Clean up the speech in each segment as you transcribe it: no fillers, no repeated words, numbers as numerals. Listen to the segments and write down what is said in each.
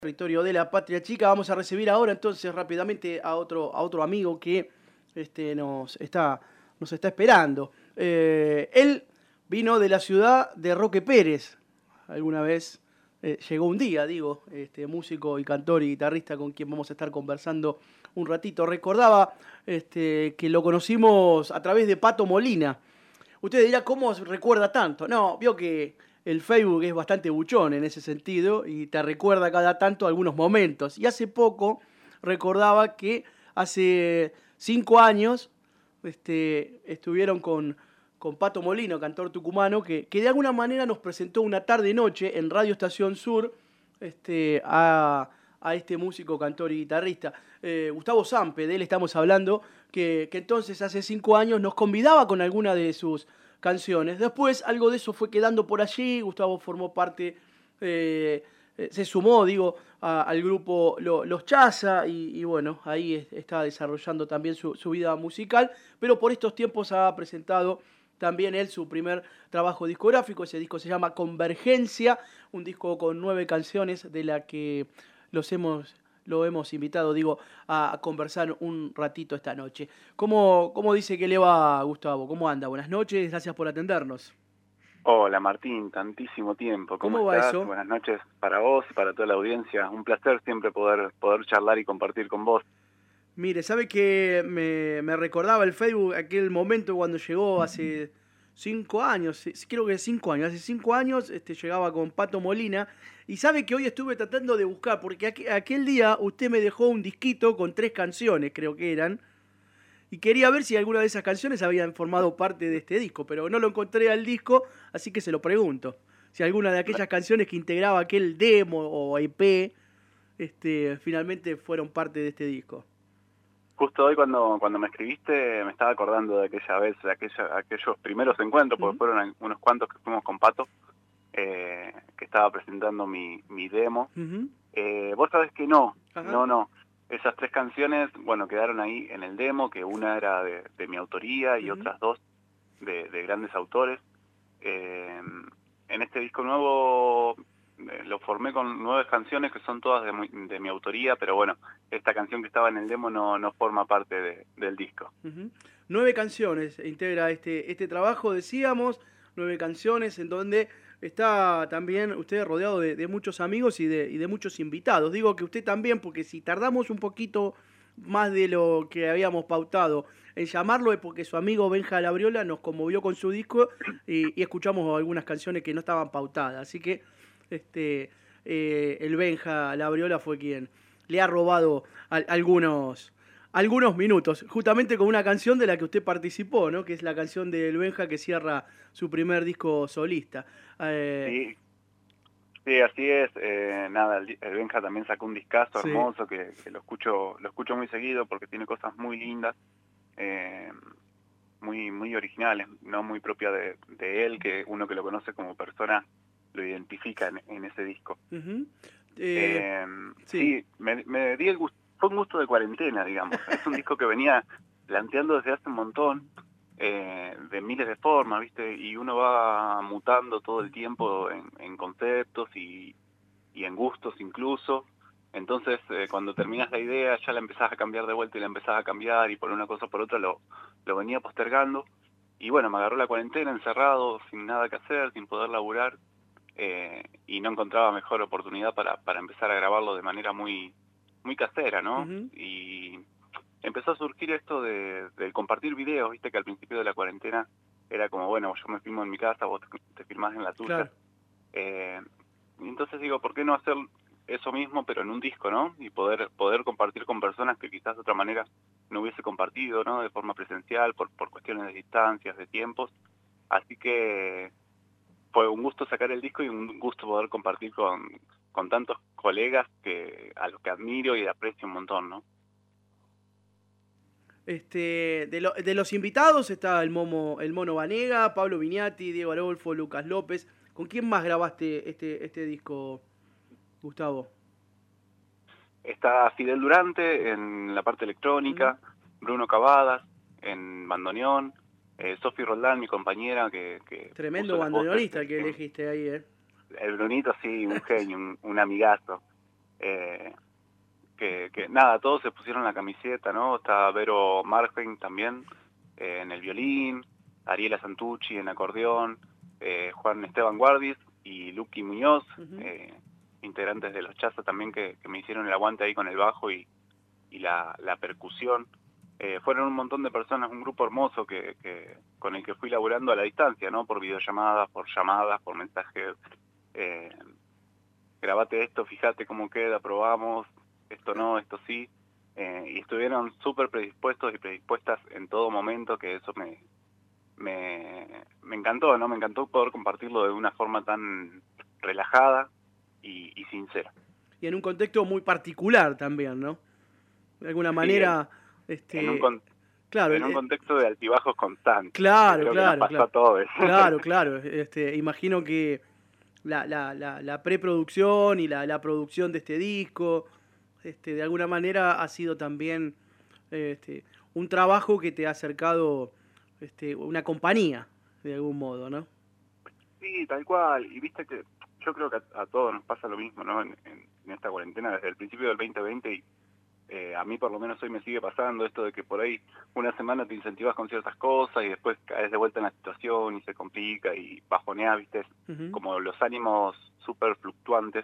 Territorio de la Patria Chica. Vamos a recibir ahora entonces rápidamente a otro amigo que nos está esperando. Él vino de la ciudad de Roque Pérez. Alguna vez llegó un día, músico y cantor y guitarrista con quien vamos a estar conversando un ratito. Recordaba que lo conocimos a través de Pato Molina. Usted dirá, ¿cómo recuerda tanto? No, vio que el Facebook es bastante buchón en ese sentido y te recuerda cada tanto algunos momentos. Y hace poco recordaba que hace 5 años estuvieron con Pato Molino, cantor tucumano, que de alguna manera nos presentó una tarde-noche en Radio Estación Sur a este músico, cantor y guitarrista. Gustavo Sampe, de él estamos hablando, que entonces hace 5 años nos convidaba con alguna de sus canciones. Después algo de eso fue quedando por allí. Gustavo formó parte, se sumó, al grupo Los Chaza y bueno, ahí está desarrollando también su vida musical, pero por estos tiempos ha presentado también él su primer trabajo discográfico. Ese disco se llama Convergencia, un disco con 9 canciones de la que lo hemos invitado, a conversar un ratito esta noche. ¿Cómo dice que le va, Gustavo? ¿Cómo anda? Buenas noches, gracias por atendernos. Hola Martín, tantísimo tiempo. ¿Cómo va estás? eso? Buenas noches para vos y para toda la audiencia. Un placer siempre poder charlar y compartir con vos. Mire, ¿sabe que me recordaba el Facebook aquel momento cuando llegó hace 5 años? Sí, creo que 5 años. Hace 5 años llegaba con Pato Molina. Y sabe que hoy estuve tratando de buscar, porque aquel día usted me dejó un disquito con 3 canciones, creo que eran. Y quería ver si alguna de esas canciones habían formado parte de este disco, pero no lo encontré al disco, así que se lo pregunto. Si alguna de aquellas canciones que integraba aquel demo o EP, finalmente fueron parte de este disco. Justo hoy cuando me escribiste me estaba acordando de aquella vez, de aquellos primeros encuentros, porque fueron unos cuantos que fuimos con Pato, que estaba presentando mi demo. Vos sabés que no. Esas 3 canciones, bueno, quedaron ahí en el demo, que una era de mi autoría y otras 2 de grandes autores. En este disco nuevo lo formé con 9 canciones que son todas de mi autoría, pero bueno, esta canción que estaba en el demo no forma parte del disco. 9 canciones integra este trabajo, decíamos, 9 canciones en donde está también usted rodeado de muchos amigos y de muchos invitados. Digo que usted también, porque si tardamos un poquito más de lo que habíamos pautado en llamarlo es porque su amigo Benja Labriola nos conmovió con su disco y escuchamos algunas canciones que no estaban pautadas. Así que el Benja Labriola fue quien le ha robado algunos minutos, justamente con una canción de la que usted participó, ¿no? Que es la canción del Benja que cierra su primer disco solista. Sí, así es. El Benja también sacó un discazo hermoso que lo escucho muy seguido porque tiene cosas muy lindas, muy originales, no muy propia de él, que uno que lo conoce como persona lo identifica en ese disco. Sí, me di el gusto. Fue un gusto de cuarentena, digamos. Es un disco que venía planteando desde hace un montón, de miles de formas, ¿viste? Y uno va mutando todo el tiempo en conceptos y en gustos incluso. Entonces, cuando terminas la idea, ya la empezás a cambiar de vuelta y la empezás a cambiar, y por una cosa o por otra lo venía postergando. Y bueno, me agarró la cuarentena, encerrado, sin nada que hacer, sin poder laburar, y no encontraba mejor oportunidad para empezar a grabarlo de manera muy casera, ¿no? Y empezó a surgir esto de compartir videos, viste que al principio de la cuarentena era como, bueno, yo me filmo en mi casa, vos te filmás en la tuya. Claro. Y entonces digo, ¿por qué no hacer eso mismo pero en un disco, ¿no? Y poder compartir con personas que quizás de otra manera no hubiese compartido, ¿no? De forma presencial, por cuestiones de distancias, de tiempos. Así que fue un gusto sacar el disco y un gusto poder compartir con tantos colegas a los que admiro y aprecio un montón, ¿no? De los invitados está el Mono Vanega, Pablo Viñati, Diego Arolfo, Lucas López. ¿Con quién más grabaste este disco, Gustavo? Está Fidel Durante en la parte electrónica, Bruno Cavadas en bandoneón, Sofi Roldán, mi compañera, que tremendo bandoneonista que elegiste ahí, El Brunito, sí, un genio, un amigazo. que nada, todos se pusieron la camiseta, ¿no? Está Vero Margen también en el violín, Ariela Santucci en acordeón, Juan Esteban Guardis y Luqui Muñoz, integrantes de los Chaza también que me hicieron el aguante ahí con el bajo y la percusión. Fueron un montón de personas, un grupo hermoso con el que fui laburando a la distancia, ¿no? Por videollamadas, por mensajes. Grabate esto, fíjate cómo queda, probamos, esto no, esto sí. Y estuvieron súper predispuestos y predispuestas en todo momento, que eso me encantó, ¿no? Me encantó poder compartirlo de una forma tan relajada y sincera. Y en un contexto muy particular también, ¿no? De alguna Sí, manera, claro, en un contexto de altibajos constantes, que claro, creo que nos claro, pasó claro, a todos. claro, imagino que la preproducción y la producción de este disco, de alguna manera ha sido también un trabajo que te ha acercado una compañía, de algún modo, ¿no? Sí, tal cual. Y viste que yo creo que a todos nos pasa lo mismo, ¿no? En esta cuarentena, desde el principio del 2020, y a mí por lo menos hoy me sigue pasando esto de que por ahí una semana te incentivas con ciertas cosas y después caes de vuelta en la situación y se complica y bajoneas, viste, como los ánimos súper fluctuantes.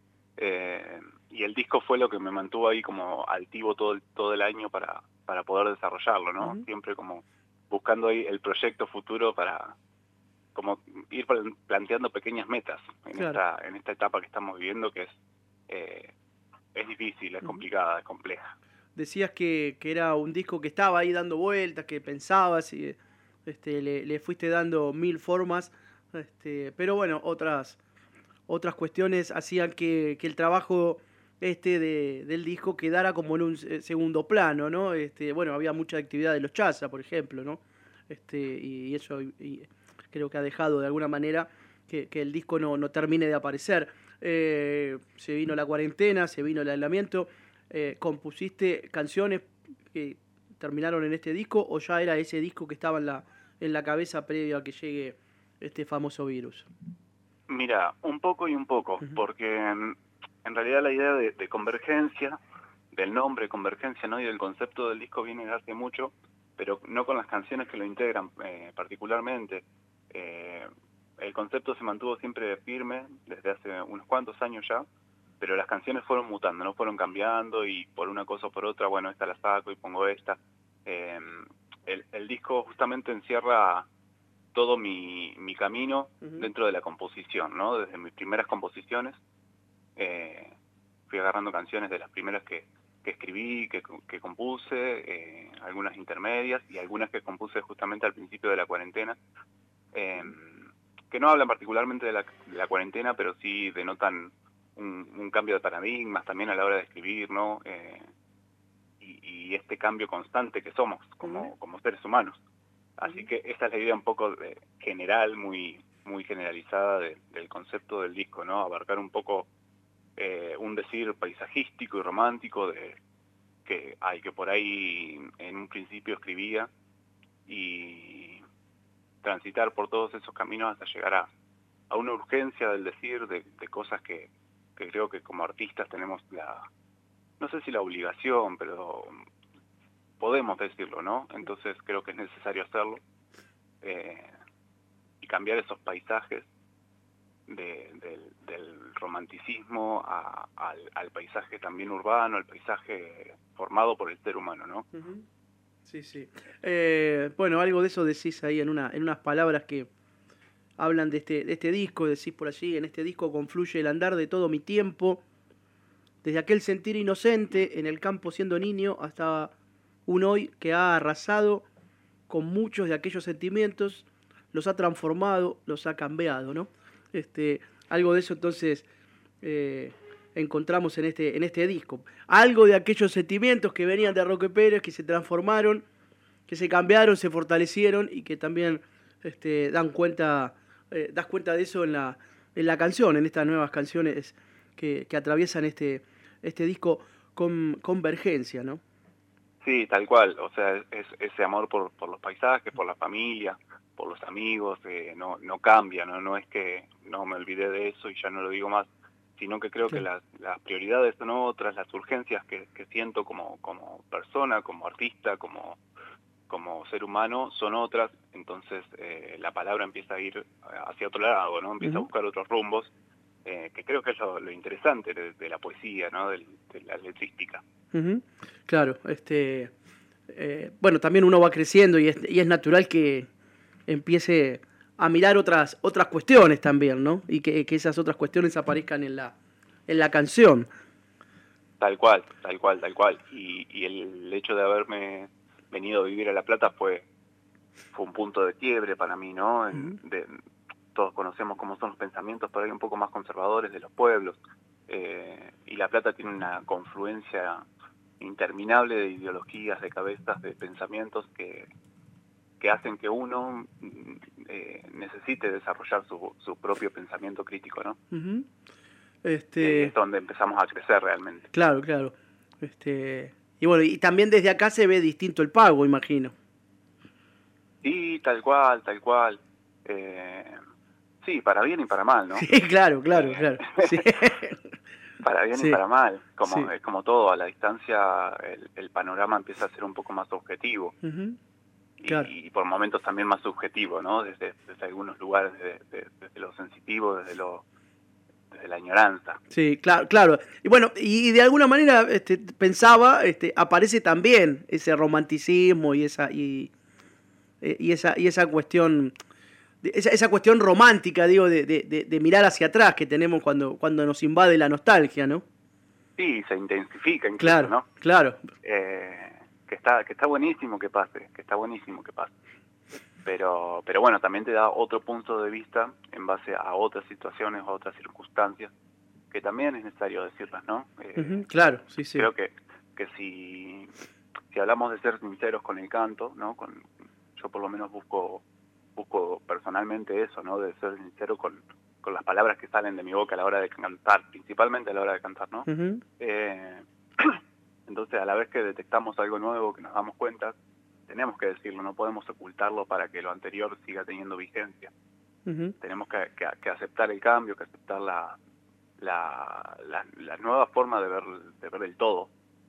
Y el disco fue lo que me mantuvo ahí como altivo todo el año para poder desarrollarlo, ¿no? Siempre como buscando ahí el proyecto futuro para como ir planteando pequeñas metas en esta etapa que estamos viviendo, que es difícil, es complicada, es compleja. Decías que era un disco que estaba ahí dando vueltas, que pensabas y le fuiste dando mil formas, pero bueno, otras cuestiones hacían que el trabajo del disco quedara como en un segundo plano, ¿no? Bueno, había mucha actividad de los Chaza, por ejemplo, ¿no? Y eso y creo que ha dejado de alguna manera que el disco no termine de aparecer. Se vino la cuarentena, se vino el aislamiento. ¿Compusiste canciones que terminaron en este disco o ya era ese disco que estaba en la cabeza previo a que llegue este famoso virus? Mira, un poco y un poco, porque en realidad la idea de convergencia, del nombre convergencia, ¿no? Y del concepto del disco viene de hace mucho, pero no con las canciones que lo integran particularmente. El concepto se mantuvo siempre firme desde hace unos cuantos años ya, pero las canciones fueron mutando, no fueron cambiando y por una cosa o por otra, bueno, esta la saco y pongo esta. El disco justamente encierra todo mi camino dentro de la composición, ¿no? Desde mis primeras composiciones fui agarrando canciones de las primeras que escribí, que compuse, algunas intermedias y algunas que compuse justamente al principio de la cuarentena, que no hablan particularmente de la cuarentena, pero sí denotan un cambio de paradigmas también a la hora de escribir, ¿no? Y este cambio constante que somos como seres humanos. Así que esa es la idea un poco general, muy generalizada del concepto del disco, ¿no? Abarcar un poco un decir paisajístico y romántico que por ahí en un principio escribía y transitar por todos esos caminos hasta llegar a una urgencia del decir de cosas que creo que como artistas tenemos no sé si la obligación, pero podemos decirlo, ¿no? Entonces creo que es necesario hacerlo y cambiar esos paisajes del romanticismo al paisaje también urbano, al paisaje formado por el ser humano, ¿no? Sí, sí. Bueno, algo de eso decís ahí en unas palabras que hablan de este disco, decís por allí, en este disco confluye el andar de todo mi tiempo, desde aquel sentir inocente en el campo siendo niño hasta un hoy que ha arrasado con muchos de aquellos sentimientos, los ha transformado, los ha cambiado, ¿no? Algo de eso entonces encontramos en este disco. Algo de aquellos sentimientos que venían de Roque Pérez, que se transformaron, que se cambiaron, se fortalecieron y que también das cuenta de eso en la canción, en estas nuevas canciones que atraviesan este disco con Convergencia, ¿no? Sí, tal cual, o sea, es ese amor por los paisajes, por la familia, por los amigos, no cambia, ¿no? No es que no me olvidé de eso y ya no lo digo más, sino que creo que las prioridades son otras, las urgencias que siento como persona, como artista, como ser humano son otras, entonces la palabra empieza a ir hacia otro lado, ¿no? Empieza a buscar otros rumbos, que creo que es lo interesante de la poesía, ¿no? De la letrística. Claro, bueno, también uno va creciendo y es natural que empiece a mirar otras cuestiones también, ¿no? Y que esas otras cuestiones aparezcan en la canción. Tal cual. Y el hecho de haberme venido a vivir a La Plata fue un punto de quiebre para mí, ¿no? Todos conocemos cómo son los pensamientos por ahí un poco más conservadores de los pueblos, y La Plata tiene una confluencia interminable de ideologías, de cabezas, de pensamientos que hacen que uno necesite desarrollar su propio pensamiento crítico, ¿no? Es donde empezamos a crecer realmente. Claro. Y bueno, y también desde acá se ve distinto el pago, imagino. Sí, tal cual. Sí, para bien y para mal, ¿no? Sí, claro. Sí. Para bien y para mal, como todo, a la distancia el panorama empieza a ser un poco más objetivo. Claro. Y por momentos también más subjetivo, ¿no? Desde algunos lugares, desde lo sensitivo, desde la añoranza. Sí, claro. Y bueno, y de alguna manera pensaba, aparece también ese romanticismo y esa cuestión, esa cuestión romántica, digo, de mirar hacia atrás que tenemos cuando nos invade la nostalgia, ¿no? Sí, se intensifica incluso, ¿no? Claro. Que está buenísimo que pase, Pero bueno, también te da otro punto de vista en base a otras situaciones, a otras circunstancias, que también es necesario decirlas, ¿no? Claro, sí. Creo que si hablamos de ser sinceros con el canto, ¿no? Yo por lo menos busco personalmente eso, ¿no? De ser sincero con las palabras que salen de mi boca a la hora de cantar, principalmente a la hora de cantar, ¿no? Entonces, a la vez que detectamos algo nuevo, que nos damos cuenta, tenemos que decirlo, no podemos ocultarlo para que lo anterior siga teniendo vigencia. Tenemos que aceptar el cambio, que aceptar la nueva forma de ver el todo.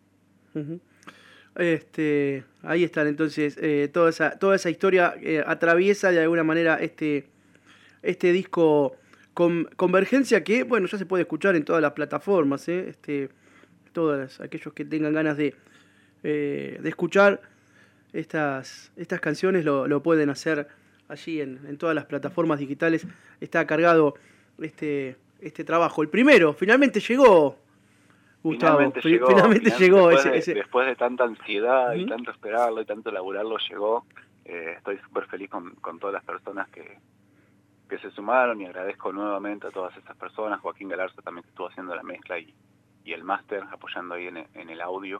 Ahí están, entonces, toda esa historia atraviesa de alguna manera este disco Convergencia, que, bueno, ya se puede escuchar en todas las plataformas, todos aquellos que tengan ganas de escuchar estas canciones lo pueden hacer allí en todas las plataformas digitales. Está cargado este trabajo. El primero, finalmente llegó, Gustavo. Finalmente llegó. Después de tanta ansiedad y tanto esperarlo y tanto laburarlo, llegó. Estoy súper feliz con todas las personas que se sumaron, y agradezco nuevamente a todas esas personas. Joaquín Galarza también, que estuvo haciendo la mezcla y el máster, apoyando ahí en el audio.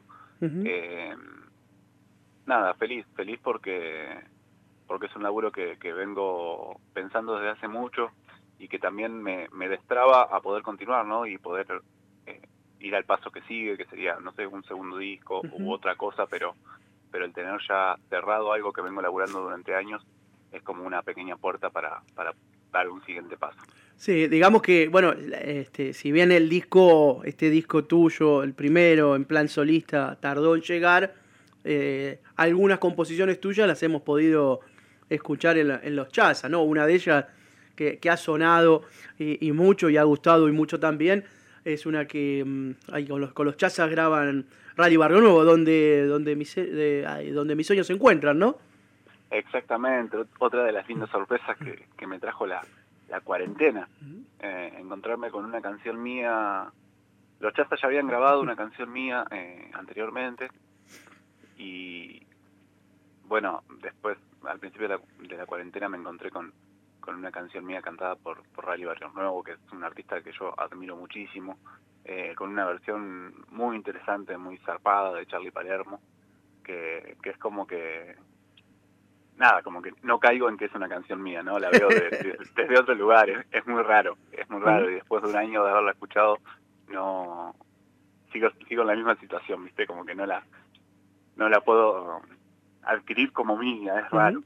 Nada, feliz porque es un laburo que vengo pensando desde hace mucho, y que también me destraba a poder continuar, ¿no? Y poder ir al paso que sigue, que sería, no sé, un segundo disco u otra cosa, pero el tener ya cerrado algo que vengo laburando durante años es como una pequeña puerta para dar un siguiente paso. Sí, digamos que, bueno, si bien este disco tuyo, el primero, en plan solista, tardó en llegar, algunas composiciones tuyas las hemos podido escuchar en los Chaza, ¿no? Una de ellas que ha sonado y mucho, y ha gustado y mucho también, es una que ahí con los Chazas graban Rally Barrio Nuevo, donde mis sueños se encuentran, ¿no? Exactamente, otra de las lindas sorpresas que me trajo la cuarentena, encontrarme con una canción mía. Los Chazas ya habían grabado una canción mía anteriormente, y bueno, después, al principio de la cuarentena, me encontré con una canción mía cantada por Rally Barrio Nuevo, que es un artista que yo admiro muchísimo, con una versión muy interesante, muy zarpada, de Charlie Palermo, que es como que nada, como que no caigo en que es una canción mía, ¿no? La veo desde otro lugar, es muy raro, y después de un año de haberla escuchado, no sigo en la misma situación, ¿viste? Como que no la puedo adquirir como mía, es raro.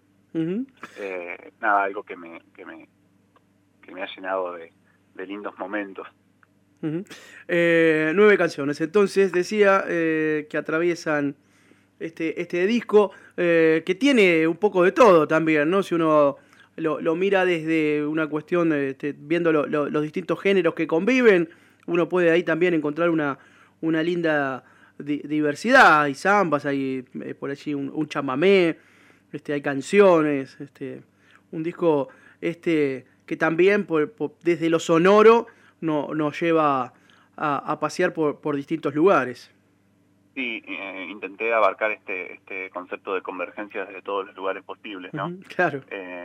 Nada, algo que me ha llenado de lindos momentos. Ujú. 9 canciones. Entonces decía que atraviesan este disco, que tiene un poco de todo también, ¿no? Si uno lo mira desde una cuestión, viendo los distintos géneros que conviven, uno puede ahí también encontrar una linda diversidad. Hay zambas, hay por allí un chamamé, hay canciones, un disco que también desde lo sonoro nos lleva a pasear por distintos lugares. Sí, intenté abarcar este concepto de convergencia desde todos los lugares posibles, ¿no? Claro.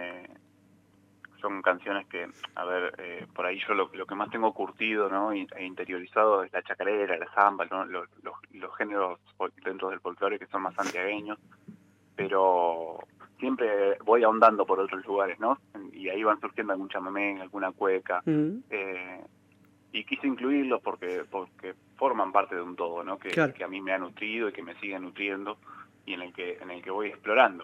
Son canciones que, a ver, por ahí yo lo que más tengo curtido, ¿no? E interiorizado es la chacarera, la samba, ¿no? Los géneros dentro del folclore que son más santiagueños, pero siempre voy ahondando por otros lugares, ¿no? Y ahí van surgiendo algún chamamé, alguna cueca, y quise incluirlos porque forman parte de un todo, ¿no? Claro. Que a mí me ha nutrido y que me sigue nutriendo y en el que voy explorando.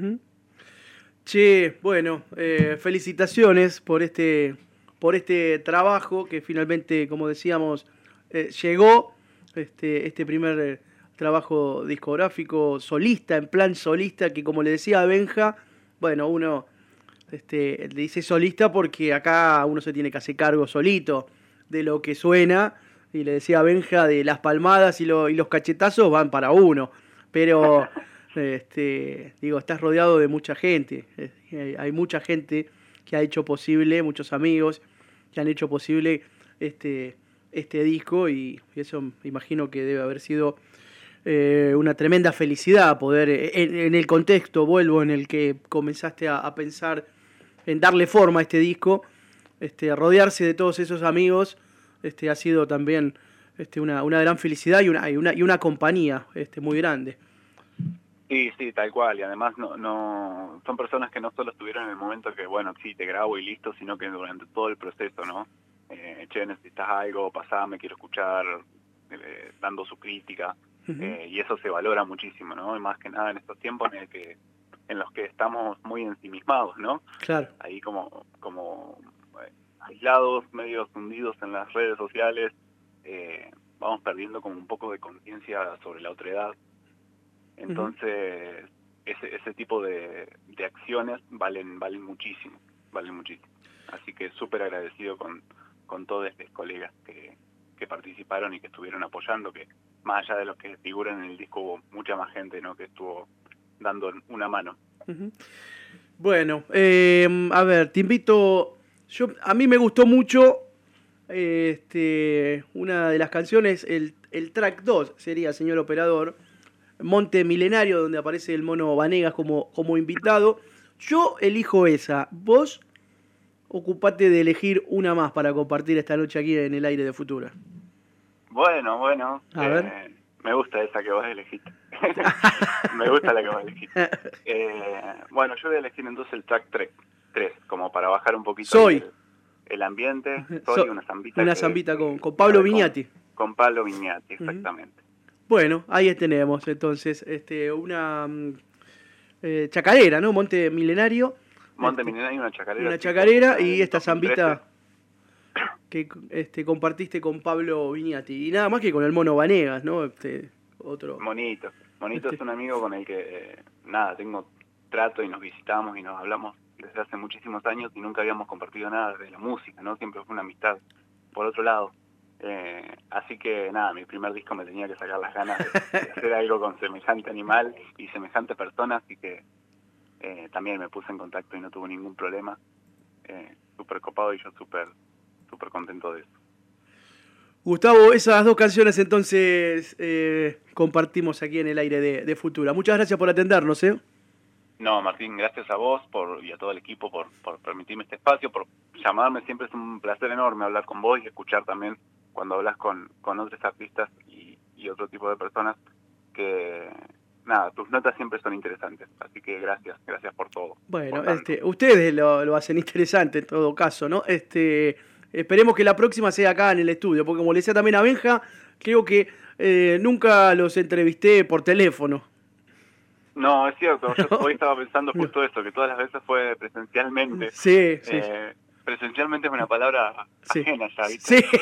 Che, bueno, felicitaciones por este trabajo que finalmente, como decíamos, llegó, este primer trabajo discográfico solista, en plan solista, que como le decía a Benja, bueno, uno le dice solista porque acá uno se tiene que hacer cargo solito de lo que suena, y le decía a Benja, de las palmadas y los cachetazos van para uno, pero digo, estás rodeado de mucha gente, hay mucha gente que ha hecho posible, muchos amigos que han hecho posible este disco, y eso me imagino que debe haber sido una tremenda felicidad poder, en el contexto, vuelvo, en el que comenzaste a pensar en darle forma a este disco, rodearse de todos esos amigos, ha sido también una gran felicidad y una compañía muy grande. Sí, tal cual, y además no son personas que no solo estuvieron en el momento que, bueno, sí, te grabo y listo, sino que durante todo el proceso, ¿no? Che, necesitas algo, pasame, quiero escuchar, dando su crítica, y eso se valora muchísimo, ¿no? Y más que nada en estos tiempos en los que estamos muy ensimismados, ¿no? Claro. Ahí como aislados, medio hundidos en las redes sociales, vamos perdiendo como un poco de conciencia sobre la otredad. Entonces, ese tipo de acciones valen muchísimo, Así que súper agradecido con todos estos colegas que participaron y que estuvieron apoyando, que más allá de los que figuran en el disco hubo mucha más gente, ¿no? Que estuvo dando una mano. Bueno, a ver, te invito, a mí me gustó mucho una de las canciones, el track 2 sería, señor operador, Monte Milenario, donde aparece el Mono Vanegas como invitado. Yo elijo esa. Vos ocupate de elegir una más para compartir esta noche aquí en el aire de Futura. Bueno. A ver. Me gusta esa que vos elegiste. Me gusta la que vos elegiste. Bueno, yo voy a elegir entonces el track 3, como para bajar un poquito el ambiente. Soy una zambita. Una zambita con Pablo Viñati. Con Pablo Viñati, exactamente. Bueno, ahí tenemos entonces una chacarera, ¿no? Monte Milenario. Monte Milenario, una chacarera. Una chacarera y esta zambita que compartiste con Pablo Viñati. Y nada más que con el Mono Vanegas, ¿no? Otro. Monito es un amigo con el que, tengo trato y nos visitamos y nos hablamos desde hace muchísimos años y nunca habíamos compartido nada de la música, ¿no? Siempre fue una amistad por otro lado. Así que mi primer disco me tenía que sacar las ganas de hacer algo con semejante animal y semejante persona, así que también me puse en contacto y no tuve ningún problema. Súper copado y yo súper contento de eso. Gustavo, esas 2 canciones entonces compartimos aquí en el aire de Futura. Muchas gracias por atendernos, ¿eh? No, Martín, gracias a vos y a todo el equipo por permitirme este espacio, por llamarme. Siempre es un placer enorme hablar con vos y escuchar también cuando hablas con otros artistas y otro tipo de personas que, tus notas siempre son interesantes. Así que gracias por todo. Bueno, ustedes lo hacen interesante en todo caso, ¿no? Esperemos que la próxima sea acá en el estudio, porque como le decía también a Benja, creo que nunca los entrevisté por teléfono. No, es cierto. Yo hoy estaba pensando justo eso, que todas las veces fue presencialmente. Sí. presencialmente es una palabra Sí. ajena ya, ¿viste? Sí.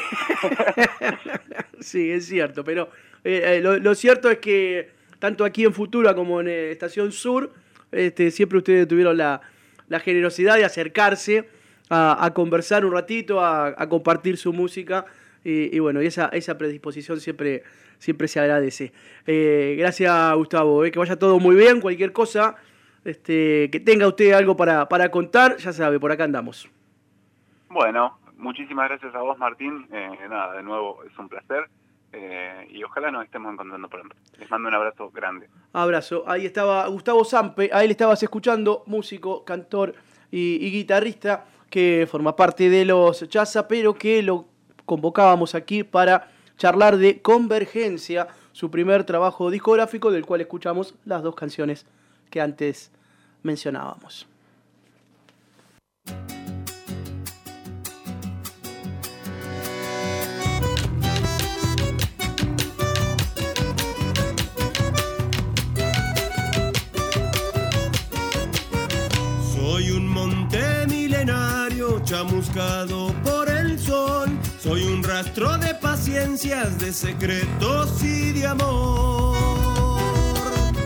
Sí, es cierto, pero lo cierto es que tanto aquí en Futura como en Estación Sur, siempre ustedes tuvieron la generosidad de acercarse a conversar un ratito, a compartir su música, y bueno, y esa predisposición siempre se agradece. Gracias, Gustavo, que vaya todo muy bien, cualquier cosa, que tenga usted algo para contar, ya sabe, por acá andamos. Bueno, muchísimas gracias a vos, Martín. Nada, de nuevo, es un placer. Y ojalá nos estemos encontrando pronto. Les mando un abrazo grande. Abrazo. Ahí estaba Gustavo Sampe, a él estabas escuchando, músico, cantor y guitarrista, que forma parte de los Chaza, pero que lo convocábamos aquí para charlar de Convergencia, su primer trabajo discográfico, del cual escuchamos las dos canciones que antes mencionábamos. Soy un monte milenario chamuscado por el sol. Soy un rastro de paciencias, de secretos y de amor.